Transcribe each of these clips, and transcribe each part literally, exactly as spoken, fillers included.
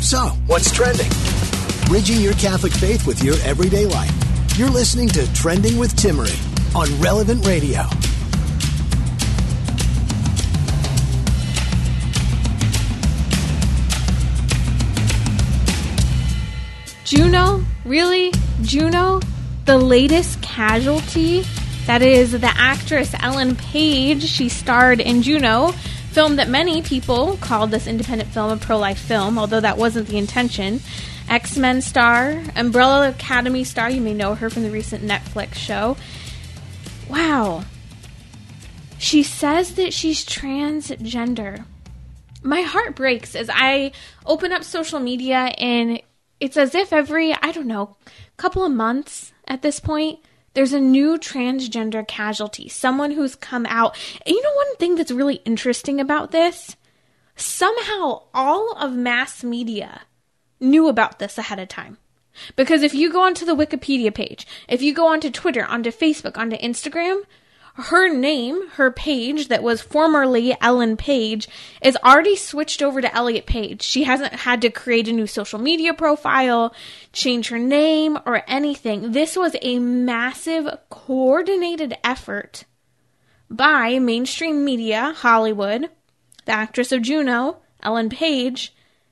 So, what's trending? Bridging your Catholic faith with your everyday life. You're listening to Trending with Timmerie on Relevant Radio. Juno? Really? Juno? The latest casualty? That is the actress Ellen Page. She starred in Juno, film that many people called this independent film a pro-life film, although that wasn't the intention. X-Men star, Umbrella Academy star, you may know her from the recent Netflix show. Wow. She says that she's transgender. My heart breaks as I open up social media, and it's as if every, I don't know, couple of months at this point, there's a new transgender casualty, someone who's come out. And you know one thing that's really interesting about this? Somehow all of mass media knew about this ahead of time. Because if you go onto the Wikipedia page, if you go onto Twitter, onto Facebook, onto Instagram, her name, her page that was formerly Ellen Page, is already switched over to Elliot Page. She hasn't had to create a new social media profile, change her name, or anything. This was a massive, coordinated effort by mainstream media, Hollywood, the actress of Juno, Ellen Page,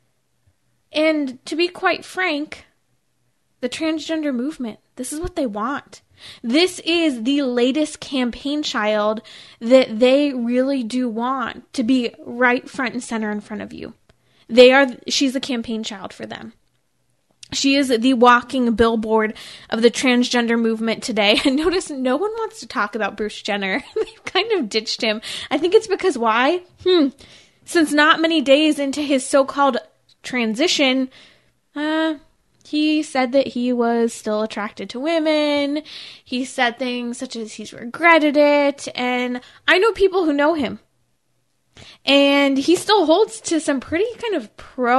and to be quite frank, the transgender movement. This is what they want. This is the latest campaign child that they really do want to be right front and center in front of you. They are, she's a campaign child for them. She is the walking billboard of the transgender movement today. And notice no one wants to talk about Bruce Jenner. They've kind of ditched him. I think it's because why? Hmm. Since not many days into his so-called transition, uh... he said that he was still attracted to women. He said things such as he's regretted it. And I know people who know him. And he still holds to some pretty kind of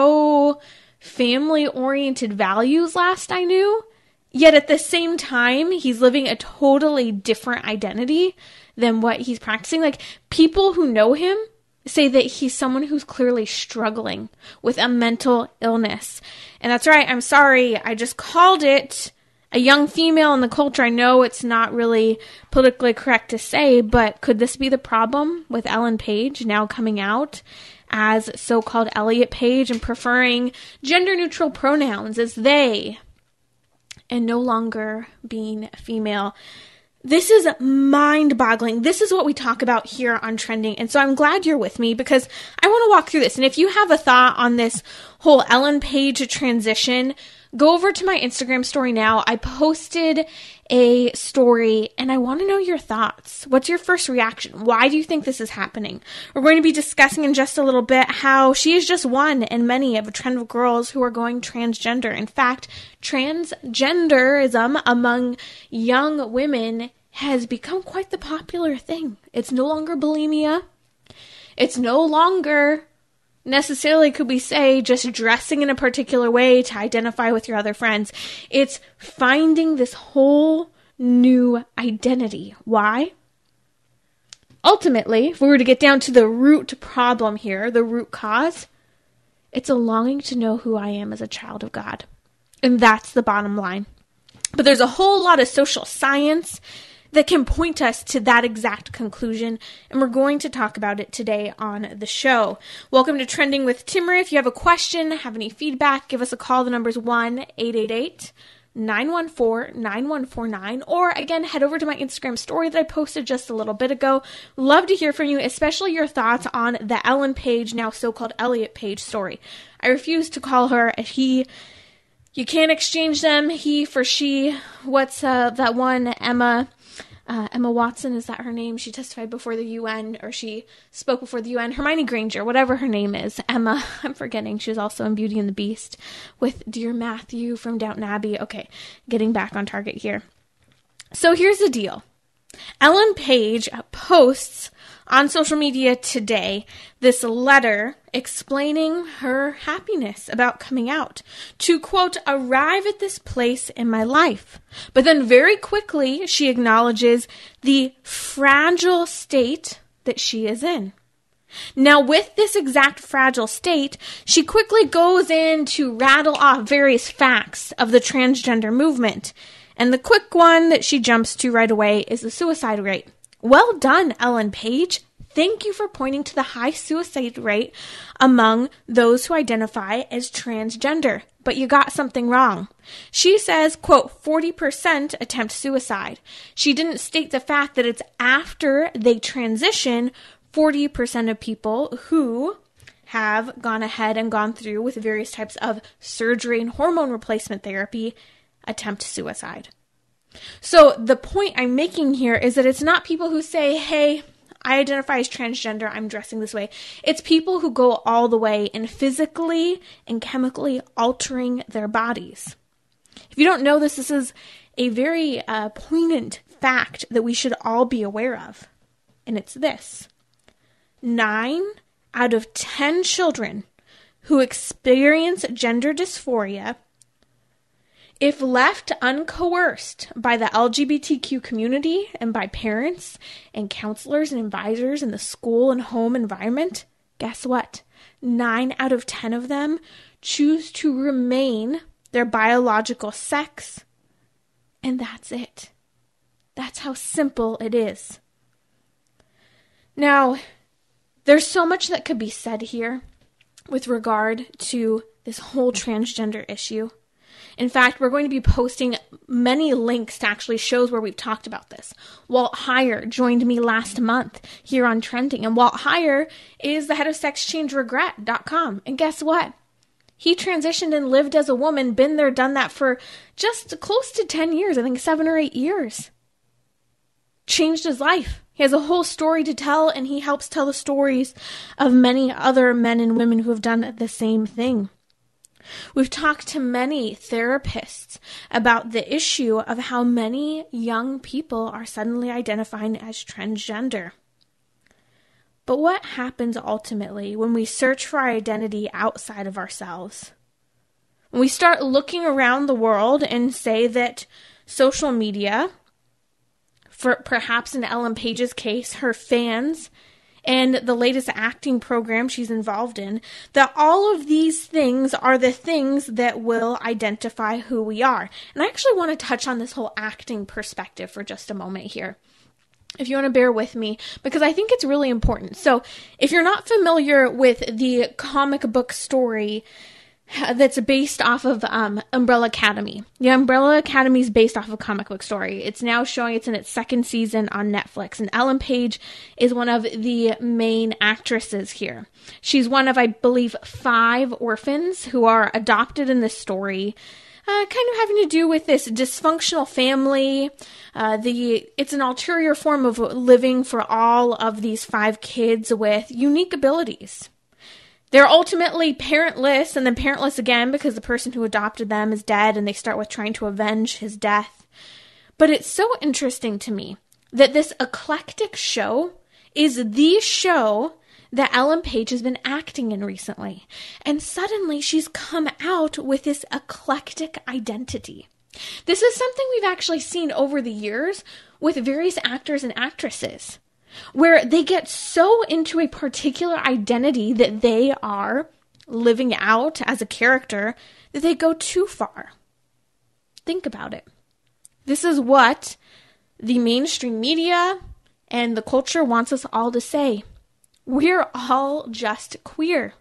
pro-family-oriented values last I knew. Yet at the same time, he's living a totally different identity than what he's practicing. Like, people who know him say that he's someone who's clearly struggling with a mental illness. And that's right, I'm sorry, I just called it a young female in the culture. I know it's not really politically correct to say, but could this be the problem with Ellen Page now coming out as so-called Elliot Page and preferring gender-neutral pronouns as they and no longer being female? This is mind-boggling. This is what we talk about here on Trending. And so I'm glad you're with me because I want to walk through this. And if you have a thought on this whole Ellen Page transition, go over to my Instagram story now. I posted a story and I want to know your thoughts. What's your first reaction? Why do you think this is happening? We're going to be discussing in just a little bit how she is just one in many of a trend of girls who are going transgender. In fact, transgenderism among young women has become quite the popular thing. It's no longer bulimia. It's no longer necessarily, could we say, just dressing in a particular way to identify with your other friends. It's finding this whole new identity. Why? Ultimately, if we were to get down to the root problem here, the root cause, it's a longing to know who I am as a child of God. And that's the bottom line. But there's a whole lot of social science that can point us to that exact conclusion, and we're going to talk about it today on the show. Welcome to Trending with Timmerie. If you have a question, have any feedback, give us a call. The number's one eight eight eight, nine one four, nine one four nine, or again, head over to my Instagram story that I posted just a little bit ago. Love to hear from you, especially your thoughts on the Ellen Page, now so-called Elliot Page story. I refuse to call her a he. You can't exchange them, he for she. What's uh, that one, Emma... Uh, Emma Watson, is that her name? She testified before the U N, or she spoke before the U N. Hermione Granger, whatever her name is. Emma, I'm forgetting. She was also in Beauty and the Beast with Dear Matthew from Downton Abbey. Okay, getting back on target here. So here's the deal. Ellen Page posts on social media today this letter explaining her happiness about coming out to, quote, arrive at this place in my life. But then very quickly she acknowledges the fragile state that she is in. Now, with this exact fragile state, she quickly goes in to rattle off various facts of the transgender movement. And the quick one that she jumps to right away is the suicide rate. Well done, Ellen Page. Thank you for pointing to the high suicide rate among those who identify as transgender. But you got something wrong. She says, quote, forty percent attempt suicide. She didn't state the fact that it's after they transition, forty percent of people who have gone ahead and gone through with various types of surgery and hormone replacement therapy attempt suicide. So the point I'm making here is that it's not people who say, hey, I identify as transgender, I'm dressing this way. It's people who go all the way in physically and chemically altering their bodies. If you don't know this, this is a very uh, poignant fact that we should all be aware of. And it's this. Nine out of ten children who experience gender dysphoria, if left uncoerced by the L G B T Q community and by parents and counselors and advisors in the school and home environment, guess what? Nine out of ten of them choose to remain their biological sex, and that's it. That's how simple it is. Now, there's so much that could be said here with regard to this whole transgender issue. In fact, we're going to be posting many links to actually shows where we've talked about this. Walt Heyer joined me last month here on Trending, and Walt Heyer is the head of sex change regret dot com. And guess what? He transitioned and lived as a woman, been there, done that for just close to ten years, I think seven or eight years. Changed his life. He has a whole story to tell, and he helps tell the stories of many other men and women who have done the same thing. We've talked to many therapists about the issue of how many young people are suddenly identifying as transgender. But what happens ultimately when we search for our identity outside of ourselves? When we start looking around the world and say that social media, for perhaps in Ellen Page's case, her fans, and the latest acting program she's involved in, that all of these things are the things that will identify who we are. And I actually want to touch on this whole acting perspective for just a moment here, if you want to bear with me, because I think it's really important. So if you're not familiar with the comic book story that's based off of um, Umbrella Academy. The Umbrella Academy is based off of a comic book story. It's now showing, it's in its second season on Netflix. And Ellen Page is one of the main actresses here. She's one of, I believe, five orphans who are adopted in this story. Uh, kind of having to do with this dysfunctional family. Uh, the it's an ulterior form of living for all of these five kids with unique abilities. They're ultimately parentless and then parentless again because the person who adopted them is dead and they start with trying to avenge his death. But it's so interesting to me that this eclectic show is the show that Ellen Page has been acting in recently. And suddenly she's come out with this eclectic identity. This is something we've actually seen over the years with various actors and actresses, where they get so into a particular identity that they are living out as a character that they go too far. Think about it. This is what the mainstream media and the culture wants us all to say. We're all just queer.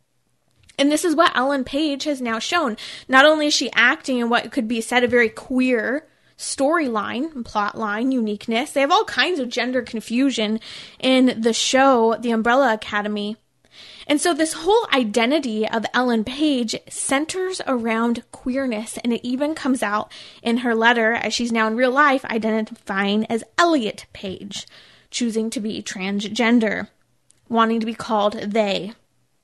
And this is what Ellen Page has now shown. Not only is she acting in what could be said a very queer storyline, plot line, uniqueness. They have all kinds of gender confusion in the show, The Umbrella Academy. And so this whole identity of Ellen Page centers around queerness, and it even comes out in her letter, as she's now in real life identifying as Elliot Page, choosing to be transgender, wanting to be called they.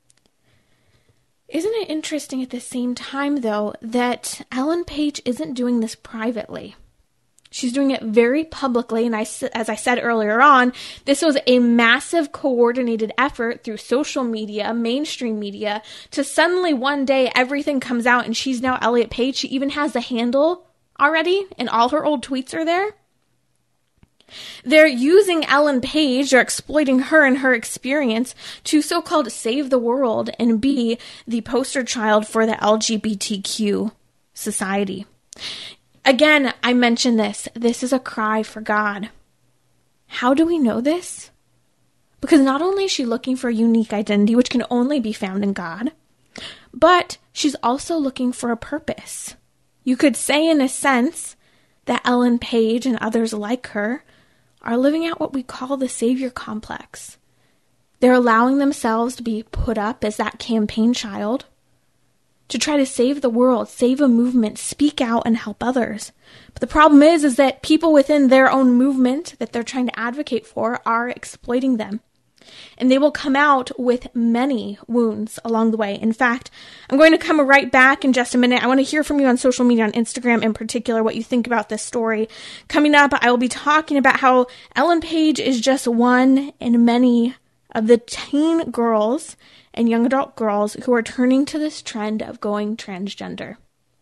Isn't it interesting at the same time, though, that Ellen Page isn't doing this privately? She's doing it very publicly, and I, as I said earlier on, this was a massive coordinated effort through social media, mainstream media, to suddenly one day everything comes out and she's now Elliot Page. She even has the handle already, and all her old tweets are there. They're using Ellen Page, or exploiting her and her experience, to so-called save the world and be the poster child for the L G B T Q society. Again, I mentioned this. This is a cry for God. How do we know this? Because not only is she looking for a unique identity, which can only be found in God, but she's also looking for a purpose. You could say, in a sense, that Ellen Page and others like her are living out what we call the savior complex. They're allowing themselves to be put up as that campaign child to try to save the world, save a movement, speak out and help others. But the problem is, is that people within their own movement that they're trying to advocate for are exploiting them. And they will come out with many wounds along the way. In fact, I'm going to come right back in just a minute. I want to hear from you on social media, on Instagram in particular, what you think about this story. Coming up, I will be talking about how Ellen Page is just one in many of the teen girls and young adult girls who are turning to this trend of going transgender.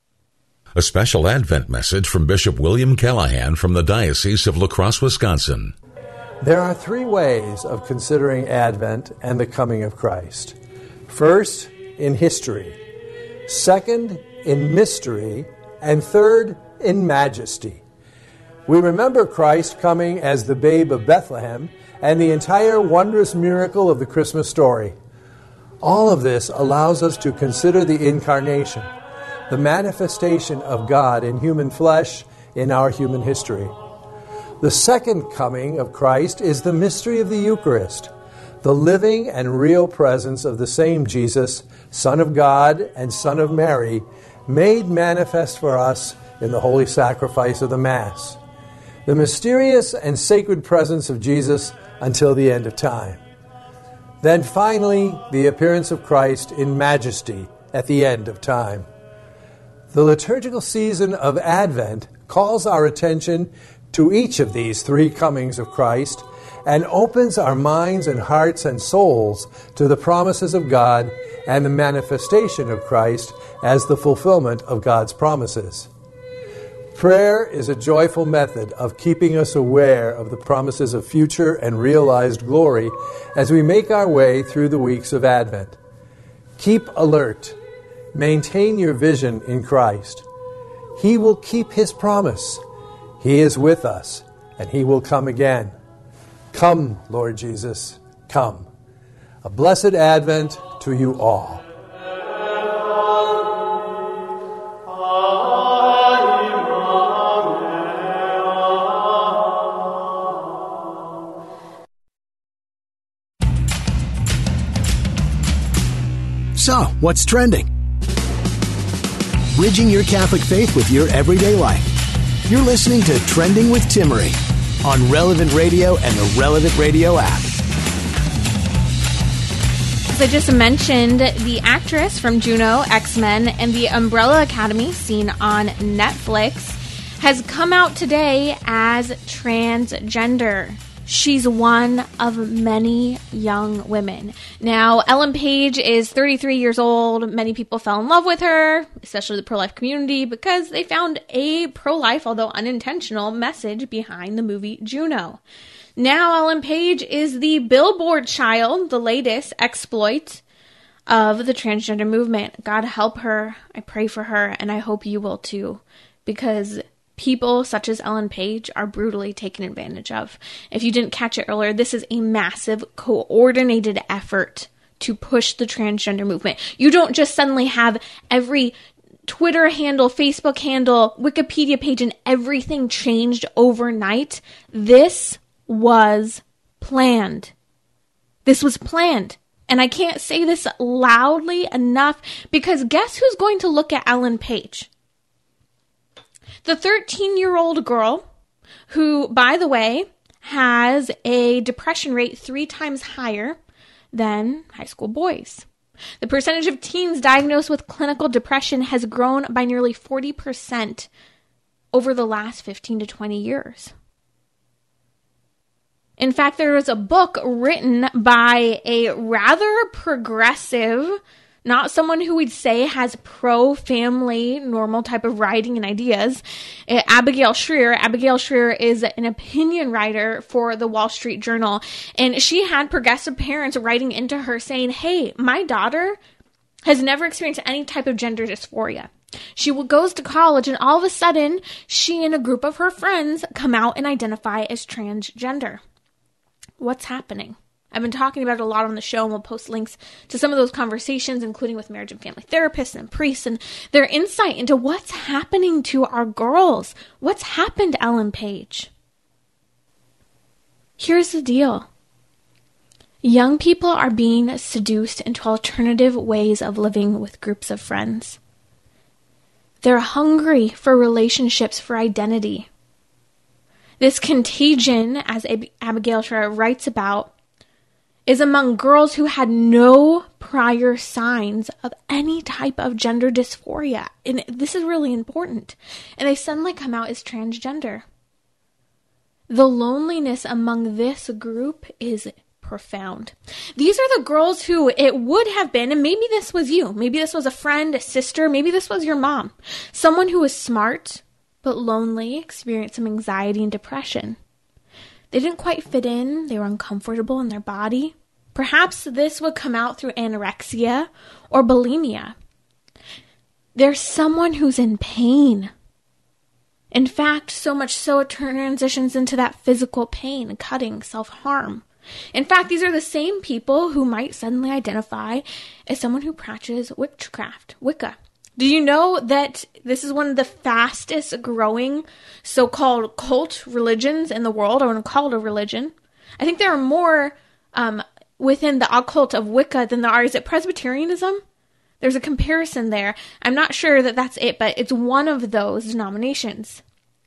A special Advent message from Bishop William Callahan from the Diocese of La Crosse, Wisconsin. There are three ways of considering Advent and the coming of Christ. First, in history. Second, in mystery. And third, in majesty. We remember Christ coming as the babe of Bethlehem and the entire wondrous miracle of the Christmas story. All of this allows us to consider the incarnation, the manifestation of God in human flesh in our human history. The second coming of Christ is the mystery of the Eucharist, the living and real presence of the same Jesus, Son of God and Son of Mary, made manifest for us in the holy sacrifice of the Mass. The mysterious and sacred presence of Jesus until the end of time. Then finally, the appearance of Christ in majesty at the end of time. The liturgical season of Advent calls our attention to each of these three comings of Christ and opens our minds and hearts and souls to the promises of God and the manifestation of Christ as the fulfillment of God's promises. Prayer is a joyful method of keeping us aware of the promises of future and realized glory as we make our way through the weeks of Advent. Keep alert. Maintain your vision in Christ. He will keep His promise. He is with us, and He will come again. Come, Lord Jesus, come. A blessed Advent to you all. So, what's trending? Bridging your Catholic faith with your everyday life. You're listening to Trending with Timmerie on Relevant Radio and the Relevant Radio app. As I just mentioned, the actress from Juno, X-Men, and the Umbrella Academy, seen on Netflix, has come out today as transgender. She's one of many young women. Now, Ellen Page is thirty-three years old. Many people fell in love with her, especially the pro-life community, because they found a pro-life, although unintentional, message behind the movie Juno. Now, Ellen Page is the billboard child, the latest exploit of the transgender movement. God help her. I pray for her, and I hope you will too, because people such as Ellen Page are brutally taken advantage of. If you didn't catch it earlier, this is a massive coordinated effort to push the transgender movement. You don't just suddenly have every Twitter handle, Facebook handle, Wikipedia page, and everything changed overnight. This was planned. This was planned. And I can't say this loudly enough, because guess who's going to look at Ellen Page? The thirteen-year-old girl who, by the way, has a depression rate three times higher than high school boys. The percentage of teens diagnosed with clinical depression has grown by nearly forty percent over the last fifteen to twenty years. In fact, there was a book written by a rather progressive not someone who we'd say has pro-family, normal type of writing and ideas. Uh, Abigail Shrier. Abigail Shrier is an opinion writer for the Wall Street Journal, and she had progressive parents writing into her saying, hey, my daughter has never experienced any type of gender dysphoria. She goes to college, and all of a sudden, she and a group of her friends come out and identify as transgender. What's happening? I've been talking about it a lot on the show, and we'll post links to some of those conversations, including with marriage and family therapists and priests, and their insight into what's happening to our girls. What's happened to Ellen Page? Here's the deal. Young people are being seduced into alternative ways of living with groups of friends. They're hungry for relationships, for identity. This contagion, as Ab- Abigail Shrier writes about, is among girls who had no prior signs of any type of gender dysphoria. And this is really important. And they suddenly come out as transgender. The loneliness among this group is profound. These are the girls who it would have been, and maybe this was you, maybe this was a friend, a sister, maybe this was your mom, someone who was smart but lonely, experienced some anxiety and depression. They didn't quite fit in. They were uncomfortable in their body. Perhaps this would come out through anorexia or bulimia. There's someone who's in pain. In fact, so much so it transitions into that physical pain, cutting, self-harm. In fact, these are the same people who might suddenly identify as someone who practices witchcraft, Wicca. Do you know that this is one of the fastest growing so-called cult religions in the world? I want to call it a religion. I think there are more um, within the occult of Wicca than there are. Is it Presbyterianism? There's a comparison there. I'm not sure that that's it, but it's one of those denominations.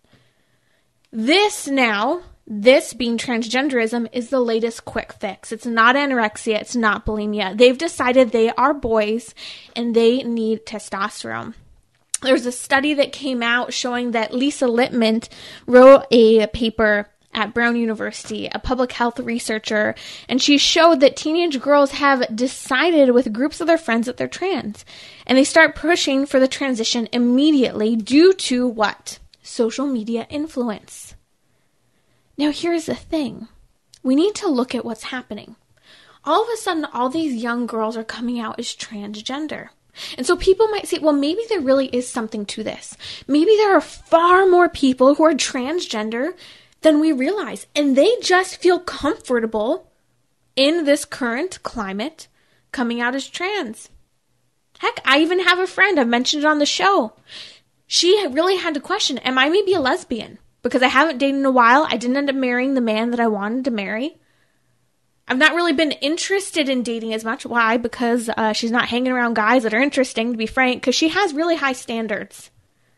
This now, this being transgenderism, is the latest quick fix. It's not anorexia. It's not bulimia. They've decided they are boys and they need testosterone. There's a study that came out showing that Lisa Littman wrote a paper at Brown University, a public health researcher, and she showed that teenage girls have decided with groups of their friends that they're trans. And they start pushing for the transition immediately due to what? Social media influence. Now, here's the thing. We need to look at what's happening. All of a sudden, all these young girls are coming out as transgender. And so people might say, well, maybe there really is something to this. Maybe there are far more people who are transgender than we realize. And they just feel comfortable in this current climate coming out as trans. Heck, I even have a friend, I've mentioned it on the show. She really had to question, am I maybe a lesbian? Because I haven't dated in a while. I didn't end up marrying the man that I wanted to marry. I've not really been interested in dating as much. Why? Because uh, she's not hanging around guys that are interesting, to be frank, because she has really high standards.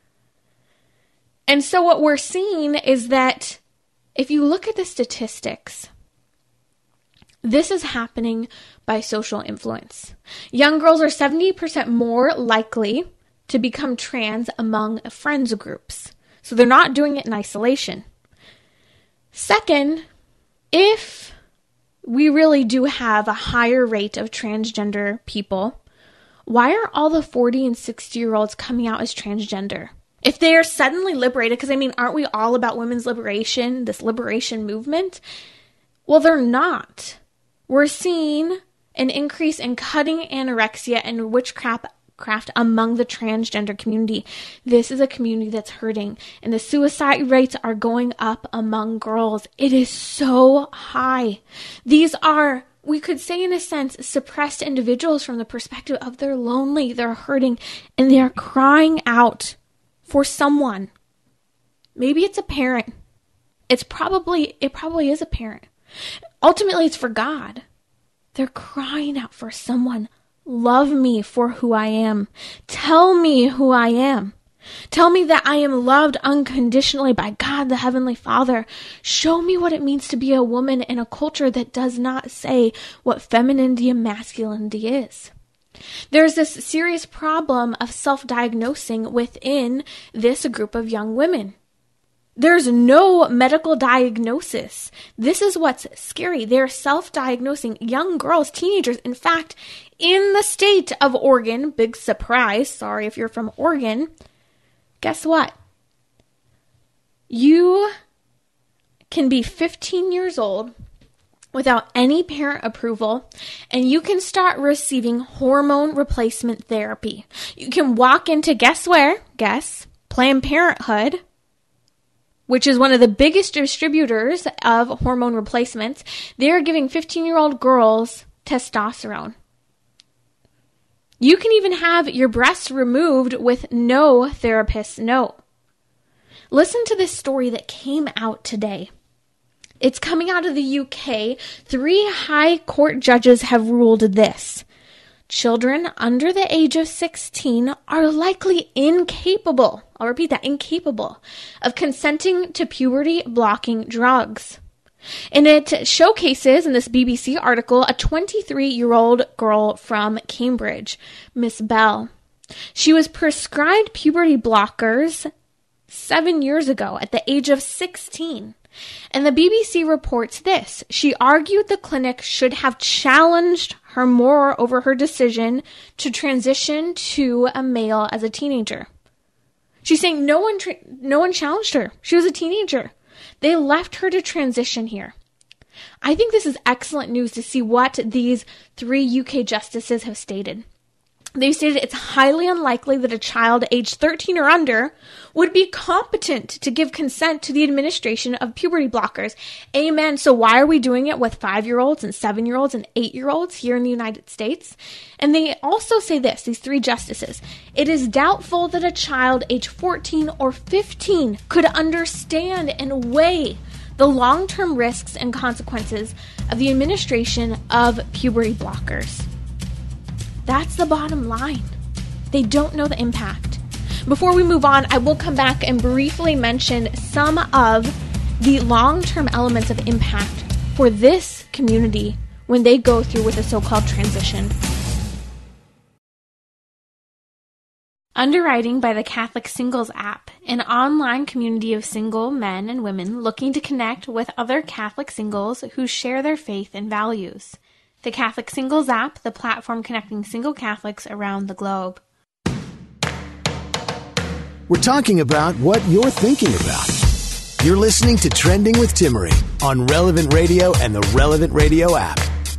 And so what we're seeing is that if you look at the statistics, this is happening by social influence. Young girls are seventy percent more likely to become trans among friends groups. So they're not doing it in isolation. Second, if we really do have a higher rate of transgender people, why are all the forty and sixty year olds coming out as transgender? If they are suddenly liberated, because I mean, aren't we all about women's liberation, this liberation movement? Well, they're not. We're seeing an increase in cutting, anorexia, and witchcraft craft among the transgender community. This is a community that's hurting, and the suicide rates are going up among girls. It is so high. These are, we could say in a sense, suppressed individuals from the perspective of they're lonely, they're hurting, and they are crying out for someone. Maybe it's a parent. It's probably, it probably is a parent. Ultimately, it's for God. They're crying out for someone. Love me for who I am. Tell me who I am. Tell me that I am loved unconditionally by God, the Heavenly Father. Show me what it means to be a woman in a culture that does not say what femininity and masculinity is. There's this serious problem of self-diagnosing within this group of young women. There's no medical diagnosis. This is what's scary. They're self-diagnosing young girls, teenagers. In fact, in the state of Oregon, big surprise, sorry if you're from Oregon, guess what? You can be fifteen years old without any parent approval, and you can start receiving hormone replacement therapy. You can walk into, guess where? Guess, Planned Parenthood, which is one of the biggest distributors of hormone replacements. They're giving fifteen-year-old girls testosterone. You can even have your breasts removed with no therapist's note. Listen to this story that came out today. It's coming out of the U K. Three high court judges have ruled this. Children under the age of sixteen are likely incapable, I'll repeat that, incapable of consenting to puberty-blocking drugs. And it showcases, in this B B C article, a twenty-three-year-old girl from Cambridge, Miss Bell. She was prescribed puberty blockers seven years ago at the age of sixteen. And the B B C reports this. She argued the clinic should have challenged her more over her decision to transition to a male as a teenager. She's saying no one tra- no one challenged her. She was a teenager. They left her to transition here. I think this is excellent news to see what these three U K justices have stated. They stated it's highly unlikely that a child aged thirteen or under would be competent to give consent to the administration of puberty blockers. Amen. So why are we doing it with five-year-olds and seven-year-olds and eight-year-olds here in the United States? And they also say this, these three justices, it is doubtful that a child aged fourteen or fifteen could understand and weigh the long-term risks and consequences of the administration of puberty blockers. That's the bottom line. They don't know the impact. Before we move on, I will come back and briefly mention some of the long-term elements of impact for this community when they go through with a so-called transition. Underwriting by the Catholic Singles app, an online community of single men and women looking to connect with other Catholic singles who share their faith and values. The Catholic Singles app, the platform connecting single Catholics around the globe. We're talking about what you're thinking about. You're listening to Trending with Timmerie on Relevant Radio and the Relevant Radio app.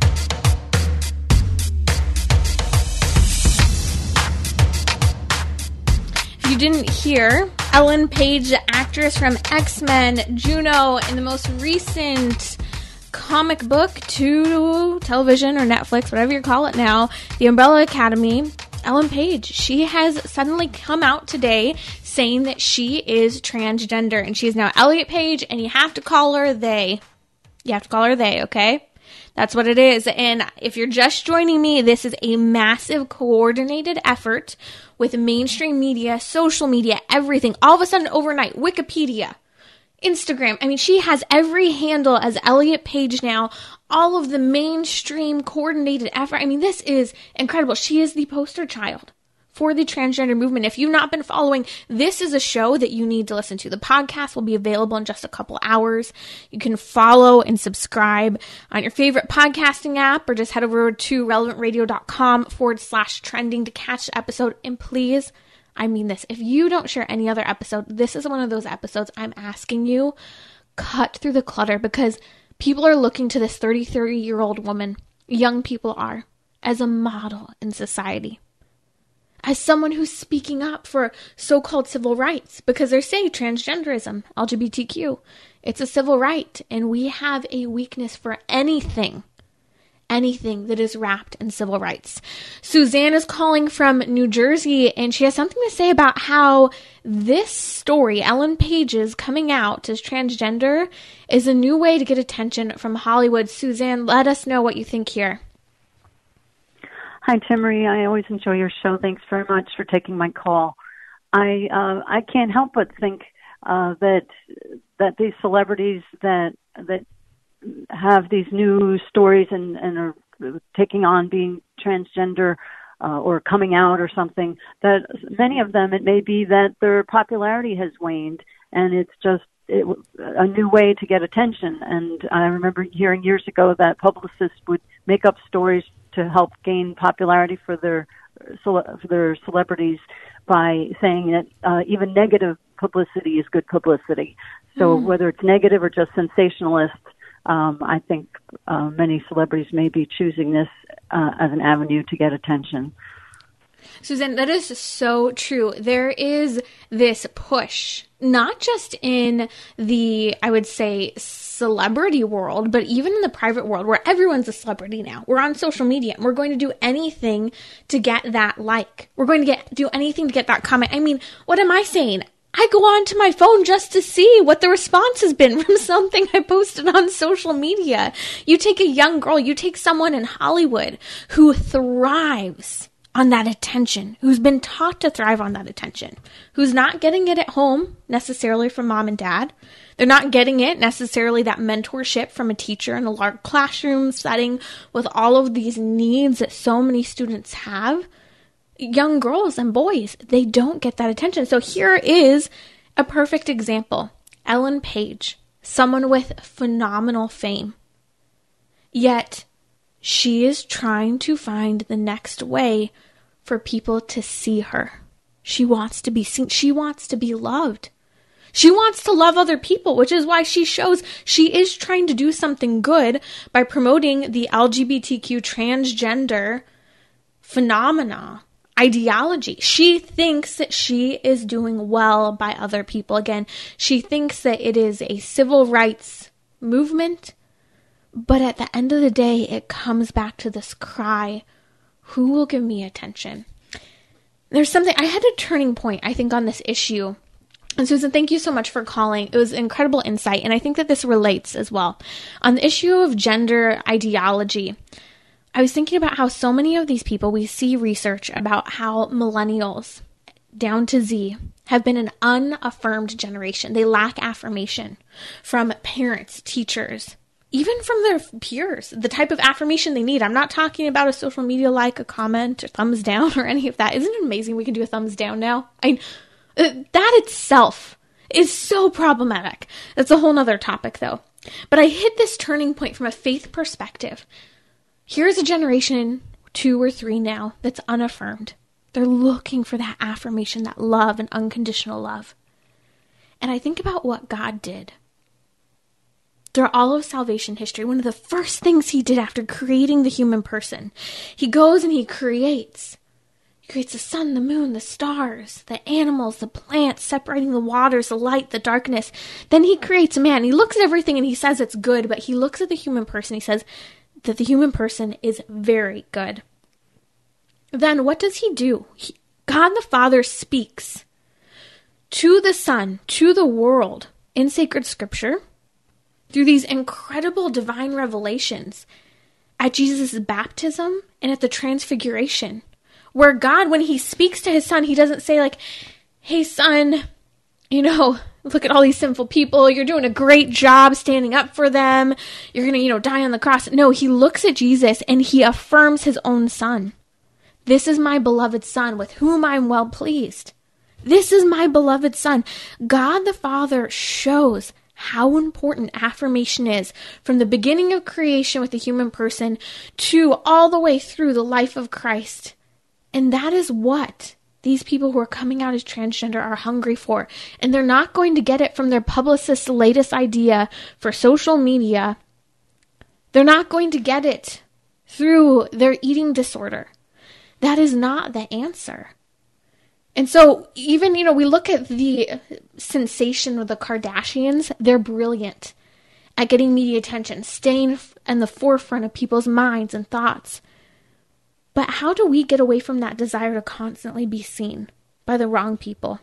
If you didn't hear, Ellen Page, actress from X-Men, Juno, in the most recent comic book to television or Netflix, whatever you call it now, The Umbrella Academy, Ellen Page, she has suddenly come out today saying that she is transgender, and she is now Elliot Page, and you have to call her they. You have to call her they, okay? That's what it is. And if you're just joining me, this is a massive coordinated effort with mainstream media, social media, everything. All of a sudden, overnight, Wikipedia, Instagram. I mean, she has every handle as Elliot Page now. All of the mainstream coordinated effort. I mean, this is incredible. She is the poster child for the transgender movement. If you've not been following, this is a show that you need to listen to. The podcast will be available in just a couple hours. You can follow and subscribe on your favorite podcasting app, or just head over to relevantradio.com forward slash trending to catch the episode. And please, I mean this, if you don't share any other episode, this is one of those episodes I'm asking you, cut through the clutter, because people are looking to this thirty-three-year-old woman, young people are, as a model in society, as someone who's speaking up for so-called civil rights, because they're saying transgenderism, L G B T Q, it's a civil right, and we have a weakness for anything anything that is wrapped in civil rights. Suzanne is calling from New Jersey, and she has something to say about how this story, Ellen Page's coming out as transgender, is a new way to get attention from Hollywood. Suzanne, let us know what you think here. Hi, Timmerie. I always enjoy your show. Thanks very much for taking my call. I uh, I can't help but think uh, that that these celebrities that that have these new stories and, and are taking on being transgender uh, or coming out or something, that many of them, it may be that their popularity has waned, and it's just it, a new way to get attention. And I remember hearing years ago that publicists would make up stories to help gain popularity for their for their celebrities by saying that uh, even negative publicity is good publicity. So mm. whether it's negative or just sensationalist, um, I think uh, many celebrities may be choosing this uh, as an avenue to get attention. Suzanne, that is so true. There is this push, not just in the, I would say, celebrity world, but even in the private world where everyone's a celebrity now. We're on social media and we're going to do anything to get that like. We're going to get do anything to get that comment. I mean, what am I saying? I go onto my phone just to see what the response has been from something I posted on social media. You take a young girl, you take someone in Hollywood who thrives on that attention, who's been taught to thrive on that attention, who's not getting it at home necessarily from mom and dad. They're not getting it necessarily, that mentorship from a teacher in a large classroom setting with all of these needs that so many students have. Young girls and boys, they don't get that attention. So here is a perfect example. Ellen Page, someone with phenomenal fame. Yet she is trying to find the next way for people to see her. She wants to be seen. She wants to be loved. She wants to love other people, which is why she shows she is trying to do something good by promoting the L G B T Q transgender phenomena, ideology. She thinks that she is doing well by other people. Again, she thinks that it is a civil rights movement. But at the end of the day, it comes back to this cry, who will give me attention? There's something, I had a turning point, I think, on this issue. And Susan, thank you so much for calling. It was incredible insight, and I think that this relates as well. On the issue of gender ideology, I was thinking about how so many of these people, we see research about how millennials down to Z have been an unaffirmed generation. They lack affirmation from parents, teachers, even from their peers, the type of affirmation they need. I'm not talking about a social media like, a comment, or thumbs down, or any of that. Isn't it amazing we can do a thumbs down now? I, uh, that itself is so problematic. That's a whole nother topic, though. But I hit this turning point from a faith perspective. Here's a generation, two or three now, that's unaffirmed. They're looking for that affirmation, that love and unconditional love. And I think about what God did. Through all of salvation history, one of the first things he did after creating the human person, he goes and he creates. He creates the sun, the moon, the stars, the animals, the plants, separating the waters, the light, the darkness. Then he creates man. He looks at everything and he says it's good, but he looks at the human person. He says that the human person is very good. Then what does he do? He, God the Father speaks to the Son, to the world in sacred scripture, through these incredible divine revelations at Jesus' baptism and at the transfiguration, where God, when he speaks to his son, he doesn't say like, hey son, you know, look at all these sinful people. You're doing a great job standing up for them. You're going to, you know, die on the cross. No, he looks at Jesus and he affirms his own son. This is my beloved son with whom I'm well pleased. This is my beloved son. God the Father shows how important affirmation is from the beginning of creation with the human person to all the way through the life of Christ. And that is what these people who are coming out as transgender are hungry for. And they're not going to get it from their publicist's latest idea for social media. They're not going to get it through their eating disorder. That is not the answer. And so even, you know, we look at the sensation of the Kardashians, they're brilliant at getting media attention, staying in the forefront of people's minds and thoughts. But how do we get away from that desire to constantly be seen by the wrong people?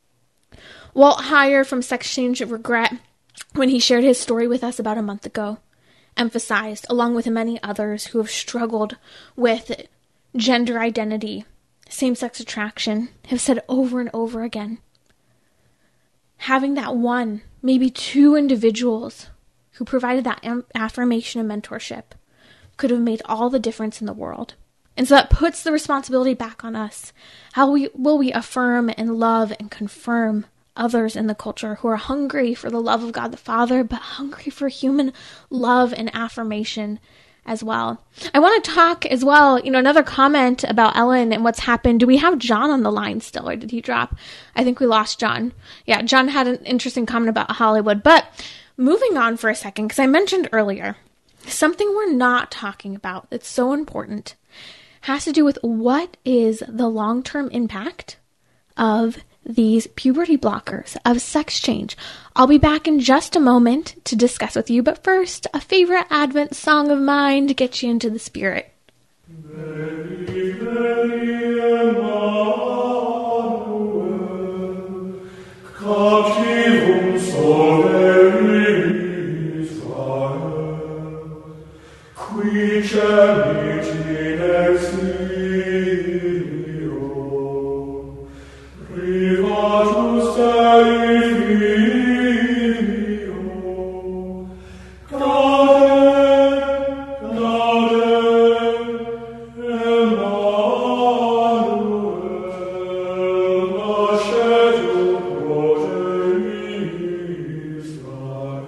Walt Heyer from Sex Change of Regret, when he shared his story with us about a month ago, emphasized, along with many others who have struggled with gender identity, same-sex attraction, have said over and over again, having that one, maybe two individuals who provided that am- affirmation and mentorship could have made all the difference in the world. And so that puts the responsibility back on us. How we, will we affirm and love and confirm others in the culture who are hungry for the love of God the Father, but hungry for human love and affirmation as well. I want to talk as well, you know, another comment about Ellen and what's happened. Do we have John on the line still, or did he drop? I think we lost John. Yeah, John had an interesting comment about Hollywood. But moving on for a second, because I mentioned earlier, something we're not talking about that's so important has to do with what is the long-term impact of these puberty blockers, of sex change. I'll be back in just a moment to discuss with you, but first, a favorite Advent song of mine to get you into the spirit. Veni, veni, Emmanuel, captivum sole Israel, qui cenit in exilio, privatus Dei filio, gaude, gaude, Emmanuel, nascetur progenie Israel.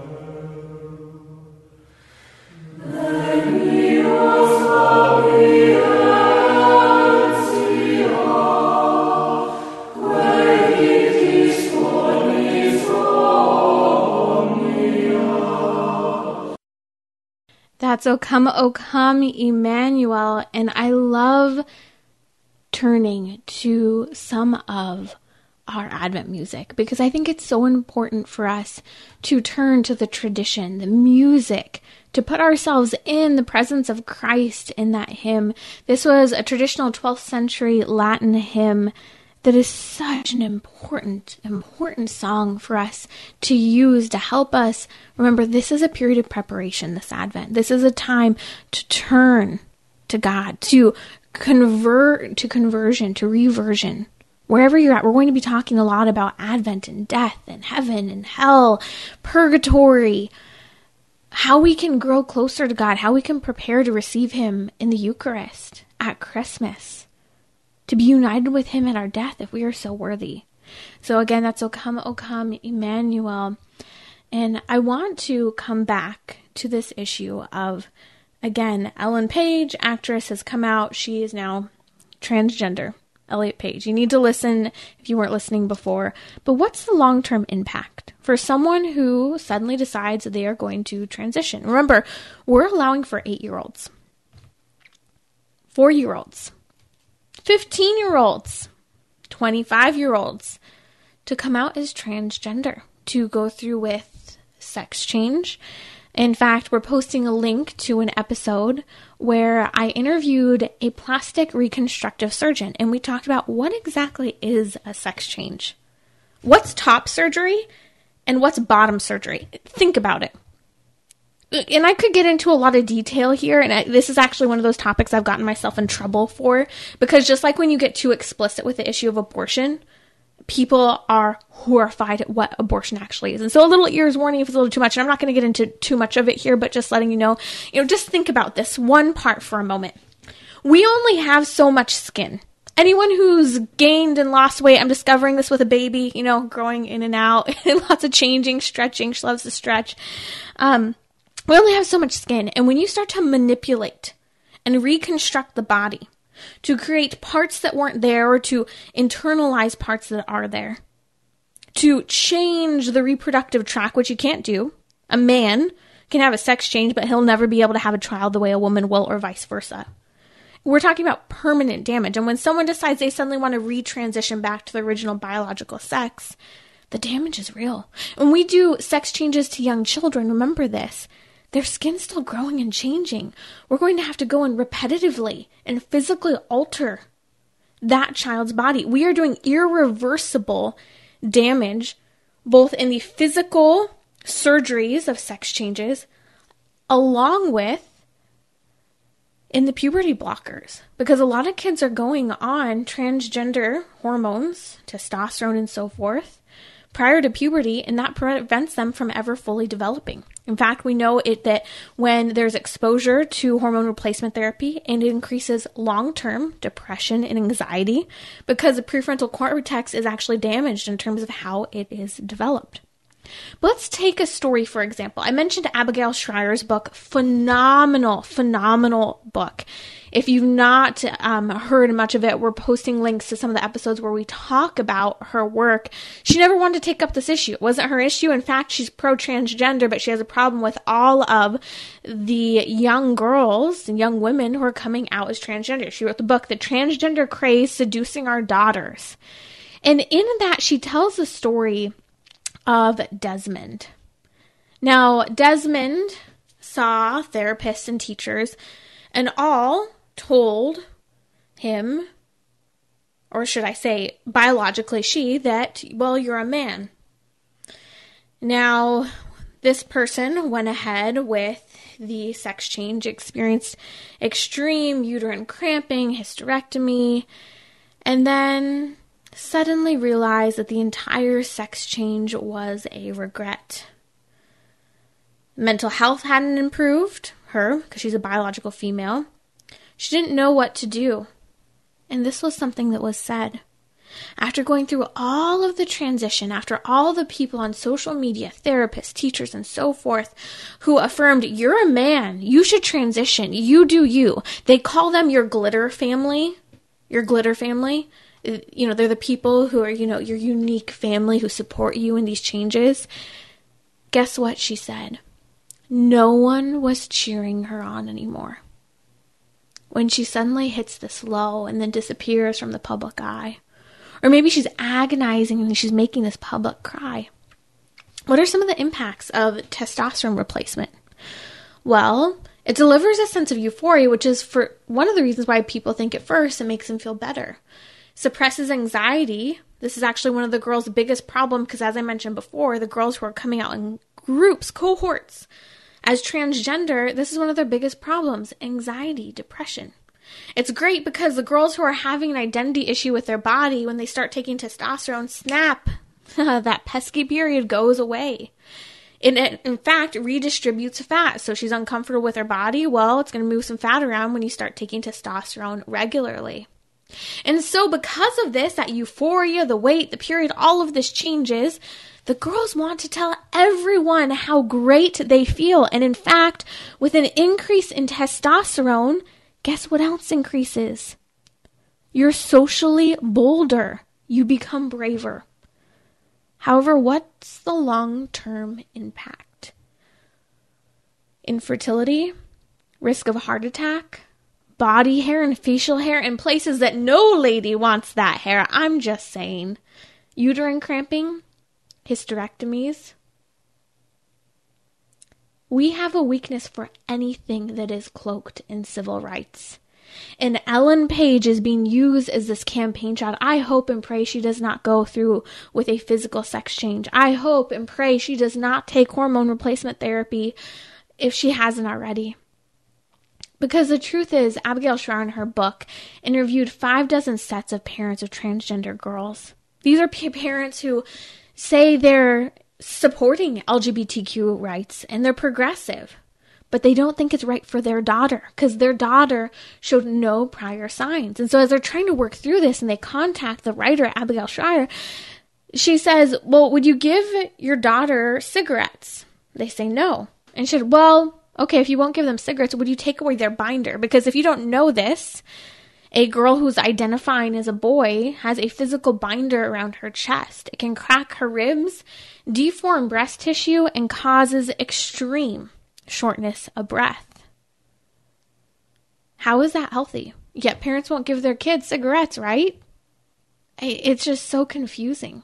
That's O Come, O Come, Emmanuel. And I love turning to some of our Advent music because I think it's so important for us to turn to the tradition, the music, to put ourselves in the presence of Christ in that hymn. This was a traditional twelfth century Latin hymn that is such an important, important song for us to use to help us. Remember, this is a period of preparation, this Advent. This is a time to turn to God, to convert, to conversion, to reversion. Wherever you're at, we're going to be talking a lot about Advent and death and heaven and hell, purgatory, how we can grow closer to God, how we can prepare to receive Him in the Eucharist at Christmas, to be united with Him at our death if we are so worthy. So again, that's O Come, O Come, Emmanuel. And I want to come back to this issue of, again, Ellen Page, actress, has come out. She is now transgender. Elliot Page. You need to listen if you weren't listening before. But what's the long-term impact for someone who suddenly decides that they are going to transition? Remember, we're allowing for eight-year-olds, four-year-olds, fifteen-year-olds, twenty-five-year-olds to come out as transgender, to go through with sex change. In fact, we're posting a link to an episode where I interviewed a plastic reconstructive surgeon, and we talked about what exactly is a sex change. What's top surgery and what's bottom surgery? Think about it. And I could get into a lot of detail here, and I, this is actually one of those topics I've gotten myself in trouble for, because just like when you get too explicit with the issue of abortion, people are horrified at what abortion actually is. And so a little ears warning if it's a little too much. And I'm not going to get into too much of it here, but just letting you know, you know, just think about this one part for a moment. We only have so much skin. Anyone who's gained and lost weight, I'm discovering this with a baby, you know, growing in and out, and lots of changing, stretching. She loves to stretch. Um, we only have so much skin. And when you start to manipulate and reconstruct the body, to create parts that weren't there or to internalize parts that are there, to change the reproductive tract, which you can't do. A man can have a sex change, but he'll never be able to have a child the way a woman will, or vice versa. We're talking about permanent damage. And when someone decides they suddenly want to retransition back to the original biological sex, the damage is real. When we do sex changes to young children, remember this, their skin's still growing and changing. We're going to have to go and repetitively and physically alter that child's body. We are doing irreversible damage, both in the physical surgeries of sex changes, along with in the puberty blockers. Because a lot of kids are going on transgender hormones, testosterone and so forth, prior to puberty, and that prevents them from ever fully developing. In fact, we know it that when there's exposure to hormone replacement therapy, and it increases long-term depression and anxiety because the prefrontal cortex is actually damaged in terms of how it is developed. But let's take a story, for example. I mentioned Abigail Shrier's book, phenomenal, phenomenal book. If you've not um, heard much of it, we're posting links to some of the episodes where we talk about her work. She never wanted to take up this issue. It wasn't her issue. In fact, she's pro-transgender, but she has a problem with all of the young girls and young women who are coming out as transgender. She wrote the book, The Transgender Craze Seducing Our Daughters. And in that, she tells the story of Desmond. Now, Desmond saw therapists and teachers, and all told him, or should I say biologically she, that, well, you're a man. Now, this person went ahead with the sex change, experienced extreme uterine cramping, hysterectomy, and then suddenly realized that the entire sex change was a regret. Mental health hadn't improved her because she's a biological female. She didn't know what to do. And this was something that was said. After going through all of the transition, after all the people on social media, therapists, teachers, and so forth, who affirmed, you're a man, you should transition, you do you. They call them your glitter family, your glitter family. You know, they're the people who are, you know, your unique family who support you in these changes. Guess what she said? No one was cheering her on anymore. When she suddenly hits this low and then disappears from the public eye. Or maybe she's agonizing and she's making this public cry. What are some of the impacts of testosterone replacement? Well, it delivers a sense of euphoria, which is for one of the reasons why people think at first it makes them feel better. Suppresses anxiety. This is actually one of the girls' biggest problem because, as I mentioned before, the girls who are coming out in groups, cohorts, as transgender, this is one of their biggest problems, anxiety, depression. It's great because the girls who are having an identity issue with their body, when they start taking testosterone, snap, that pesky period goes away. It, it, in fact, redistributes fat. So she's uncomfortable with her body. Well, it's going to move some fat around when you start taking testosterone regularly. And so because of this, that euphoria, the weight, the period, all of this changes, the girls want to tell everyone how great they feel. And in fact, with an increase in testosterone, guess what else increases? You're socially bolder. You become braver. However, what's the long-term impact? Infertility, risk of a heart attack, body hair and facial hair in places that no lady wants that hair. I'm just saying. Uterine cramping, hysterectomies. We have a weakness for anything that is cloaked in civil rights. And Ellen Page is being used as this campaign child. I hope and pray she does not go through with a physical sex change. I hope and pray she does not take hormone replacement therapy if she hasn't already. Because the truth is, Abigail Shrier in her book interviewed five dozen sets of parents of transgender girls. These are p- parents who say they're supporting L G B T Q rights and they're progressive, but they don't think it's right for their daughter because their daughter showed no prior signs. And so as they're trying to work through this and they contact the writer, Abigail Shrier, she says, well, would you give your daughter cigarettes? They say no. And she said, well, okay, if you won't give them cigarettes, would you take away their binder? Because if you don't know this, a girl who's identifying as a boy has a physical binder around her chest. It can crack her ribs, deform breast tissue, and causes extreme shortness of breath. How is that healthy? Yet parents won't give their kids cigarettes, right? It's just so confusing.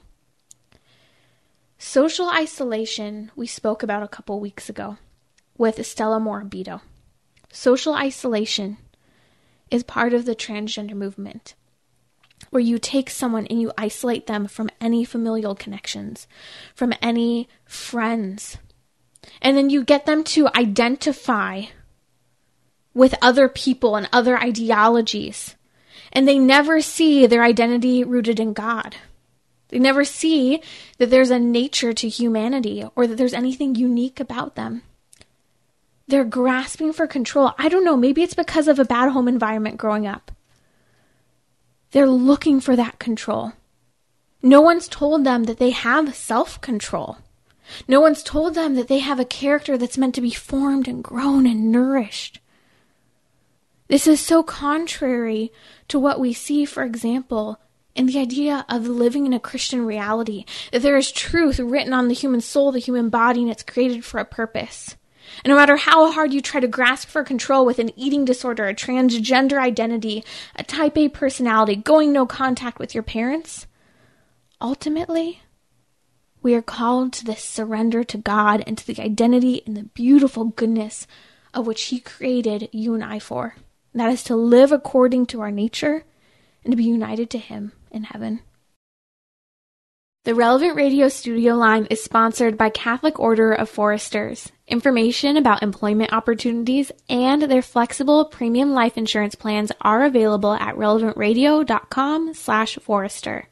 Social isolation, we spoke about a couple weeks ago with Stella Morabito. Social isolation is part of the transgender movement, where you take someone and you isolate them from any familial connections, from any friends, and then you get them to identify with other people and other ideologies, and they never see their identity rooted in God. They never see that there's a nature to humanity or that there's anything unique about them. They're grasping for control. I don't know, maybe it's because of a bad home environment growing up. They're looking for that control. No one's told them that they have self-control. No one's told them that they have a character that's meant to be formed and grown and nourished. This is so contrary to what we see, for example, in the idea of living in a Christian reality, that there is truth written on the human soul, the human body, and it's created for a purpose. And no matter how hard you try to grasp for control with an eating disorder, a transgender identity, a type A personality, going no contact with your parents, ultimately, we are called to this surrender to God and to the identity and the beautiful goodness of which He created you and I for. And that is to live according to our nature and to be united to Him in heaven. The Relevant Radio studio line is sponsored by Catholic Order of Foresters. Information about employment opportunities and their flexible premium life insurance plans are available at relevantradio.com slash forester.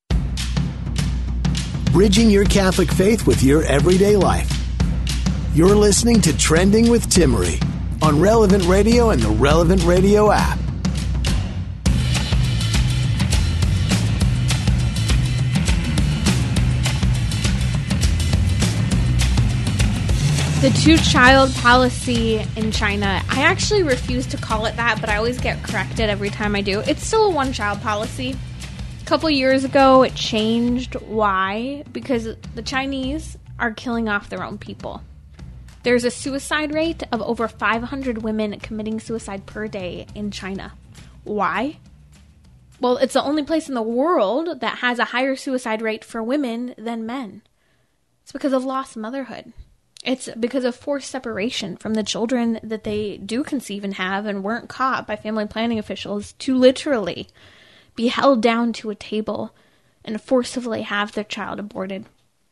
Bridging your Catholic faith with your everyday life. You're listening to Trending with Timmerie on Relevant Radio and the Relevant Radio app. The two-child policy in China, I actually refuse to call it that, but I always get corrected every time I do. It's still a one-child policy. A couple years ago, it changed. Why? Because the Chinese are killing off their own people. There's a suicide rate of over five hundred women committing suicide per day in China. Why? Well, it's the only place in the world that has a higher suicide rate for women than men. It's because of lost motherhood. It's because of forced separation from the children that they do conceive and have and weren't caught by family planning officials to literally be held down to a table and forcibly have their child aborted.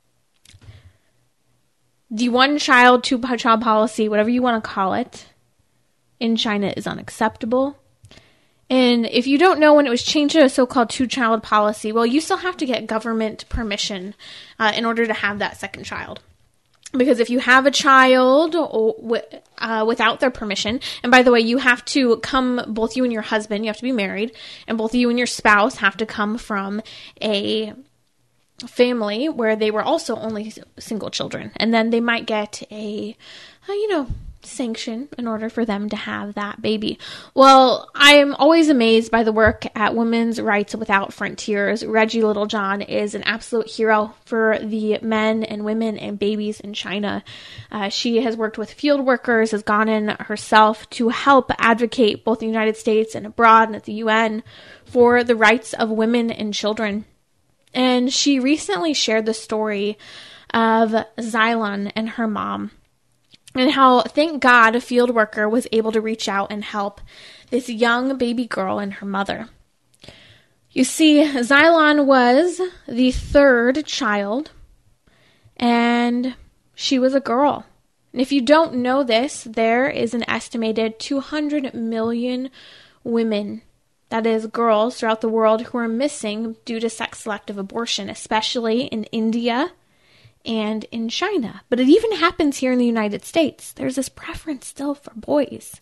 The one-child, two-child policy, whatever you want to call it, in China is unacceptable. And if you don't know when it was changed to a so-called two-child policy, well, you still have to get government permission uh, in order to have that second child. Because if you have a child uh, without their permission, and by the way, you have to come, both you and your husband, you have to be married, and both you and your spouse have to come from a family where they were also only single children. And then they might get a, uh, you know, sanction in order for them to have that baby. Well, I am always amazed by the work at Women's Rights Without Frontiers. Reggie Littlejohn is an absolute hero for the men and women and babies in China. Uh, she has worked with field workers, has gone in herself to help advocate both in the United States and abroad and at the U N for the rights of women and children. And she recently shared the story of Xylon and her mom, and how, thank God, a field worker was able to reach out and help this young baby girl and her mother. You see, Xylon was the third child, and she was a girl. And if you don't know this, there is an estimated two hundred million women, that is, girls throughout the world, who are missing due to sex-selective abortion, especially in India and in China. But it even happens here in the United States. There's this preference still for boys.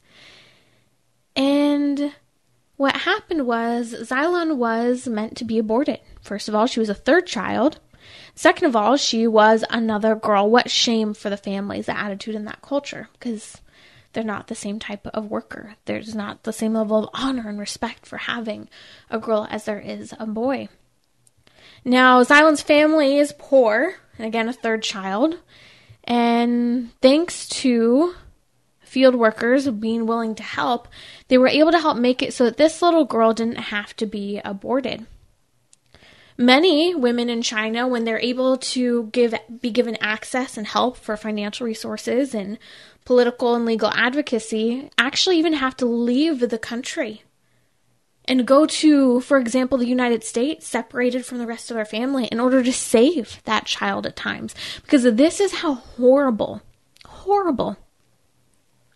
And what happened was Xylon was meant to be aborted. First of all, she was a third child. Second of all, she was another girl. What shame for the families, the attitude in that culture, because they're not the same type of worker. There's not the same level of honor and respect for having a girl as there is a boy. Now, Xylon's family is poor, and again, a third child. And thanks to field workers being willing to help, they were able to help make it so that this little girl didn't have to be aborted. Many women in China, when they're able to give be given access and help for financial resources and political and legal advocacy, actually even have to leave the country and go to, for example, the United States, separated from the rest of their family in order to save that child at times. Because this is how horrible, horrible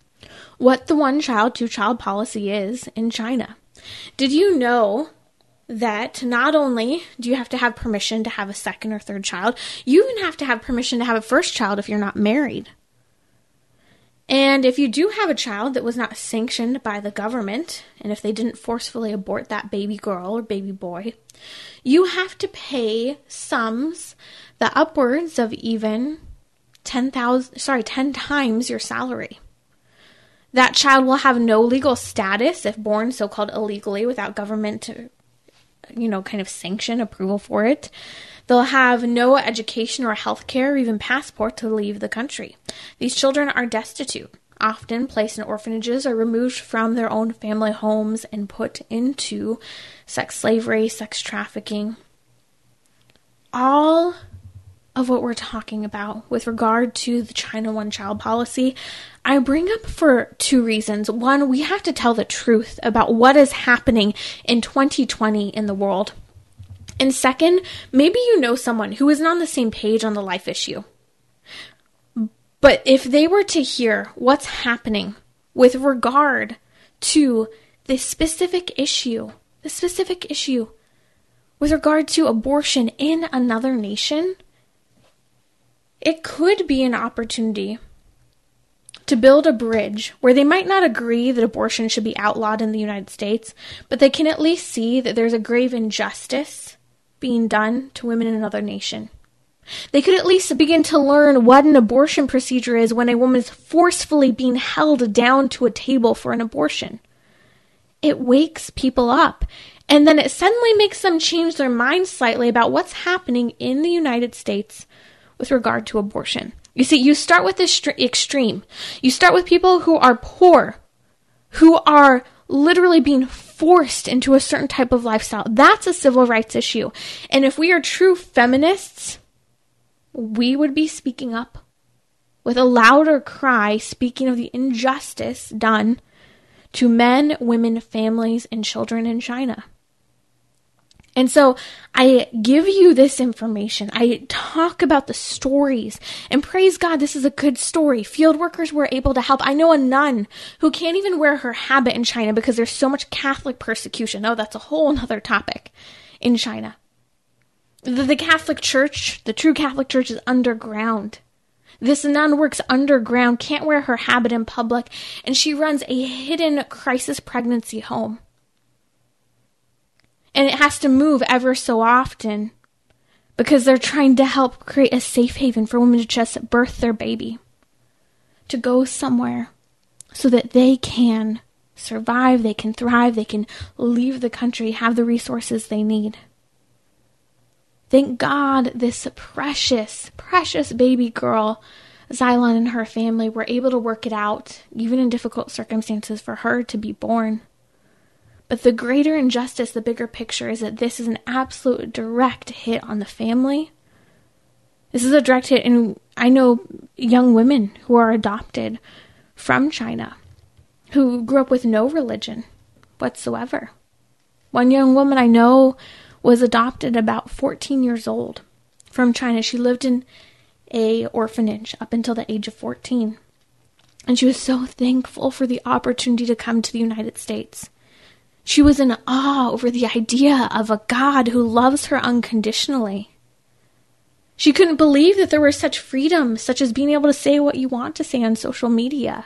what the one-child, two-child policy is in China. Did you know that not only do you have to have permission to have a second or third child, you even have to have permission to have a first child if you're not married. And if you do have a child that was not sanctioned by the government, and if they didn't forcefully abort that baby girl or baby boy, you have to pay sums that upwards of even ten thousand, sorry, ten times your salary. That child will have no legal status if born so-called illegally without government, you know, kind of sanction, approval for it. They'll have no education or health care or even passport to leave the country. These children are destitute, often placed in orphanages or removed from their own family homes and put into sex slavery, sex trafficking. All of what we're talking about with regard to the China one-child policy, I bring up for two reasons. One, we have to tell the truth about what is happening in twenty twenty in the world. And second, maybe you know someone who isn't on the same page on the life issue. But if they were to hear what's happening with regard to this specific issue, the specific issue with regard to abortion in another nation, it could be an opportunity to build a bridge where they might not agree that abortion should be outlawed in the United States, but they can at least see that there's a grave injustice being done to women in another nation. They could at least begin to learn what an abortion procedure is when a woman is forcefully being held down to a table for an abortion. It wakes people up, and then it suddenly makes them change their mind slightly about what's happening in the United States with regard to abortion. You see, you start with this extreme. You start with people who are poor, who are literally being forced into a certain type of lifestyle. That's a civil rights issue. And if we are true feminists, we would be speaking up with a louder cry, speaking of the injustice done to men, women, families, and children in China. And so I give you this information. I talk about the stories, and praise God, this is a good story. Field workers were able to help. I know a nun who can't even wear her habit in China because there's so much Catholic persecution. Oh, that's a whole other topic in China. The, the Catholic Church, the true Catholic Church, is underground. This nun works underground, can't wear her habit in public, and she runs a hidden crisis pregnancy home. And it has to move ever so often because they're trying to help create a safe haven for women to just birth their baby, to go somewhere so that they can survive, they can thrive, they can leave the country, have the resources they need. Thank God this precious, precious baby girl, Xylon, and her family were able to work it out, even in difficult circumstances, for her to be born. But the greater injustice, the bigger picture, is that this is an absolute direct hit on the family. This is a direct hit, and I know young women who are adopted from China who grew up with no religion whatsoever. One young woman I know was adopted about fourteen years old from China. She lived in a orphanage up until the age of fourteen. And she was so thankful for the opportunity to come to the United States. She was in awe over the idea of a God who loves her unconditionally. She couldn't believe that there was such freedom, such as being able to say what you want to say on social media.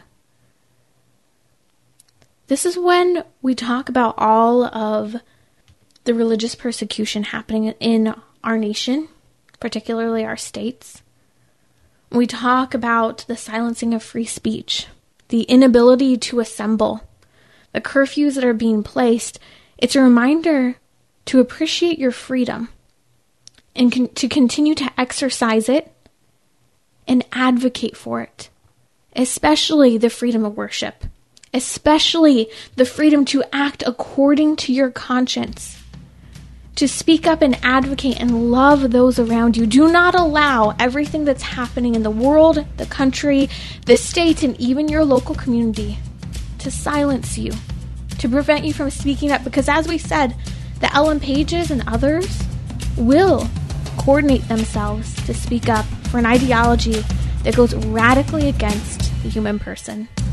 This is when we talk about all of the religious persecution happening in our nation, particularly our states. We talk about the silencing of free speech, the inability to assemble, the curfews that are being placed. It's a reminder to appreciate your freedom and con- to continue to exercise it and advocate for it, especially the freedom of worship, especially the freedom to act according to your conscience, to speak up and advocate and love those around you. Do not allow everything that's happening in the world, the country, the state, and even your local community to silence you, to prevent you from speaking up, because as we said, the Ellen Pages and others will coordinate themselves to speak up for an ideology that goes radically against the human person.